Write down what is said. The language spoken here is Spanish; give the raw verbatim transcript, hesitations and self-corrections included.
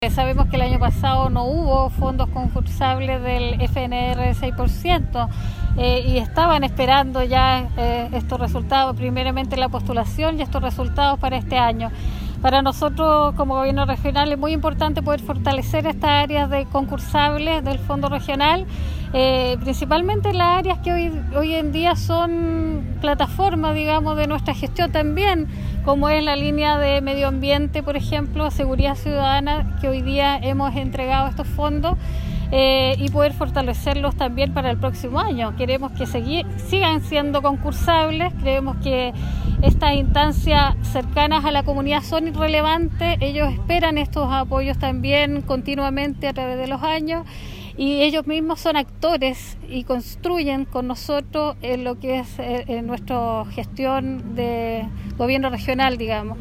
Sabemos que el año pasado no hubo fondos concursables del F N R seis por ciento eh, y estaban esperando ya eh, estos resultados, primeramente la postulación y estos resultados para este año. Para nosotros como gobierno regional es muy importante poder fortalecer estas áreas de concursables del fondo regional, eh, principalmente las áreas que hoy, hoy en día son plataformas, digamos, de nuestra gestión también, como es la línea de medio ambiente, por ejemplo, seguridad ciudadana, que hoy día hemos entregado estos fondos, eh, y poder fortalecerlos también para el próximo año. Queremos que segui- sigan siendo concursables, creemos que estas instancias cercanas a la comunidad son relevantes, ellos esperan estos apoyos también continuamente a través de los años y ellos mismos son actores y construyen con nosotros en lo que es eh, en nuestra gestión de gobierno regional, digamos.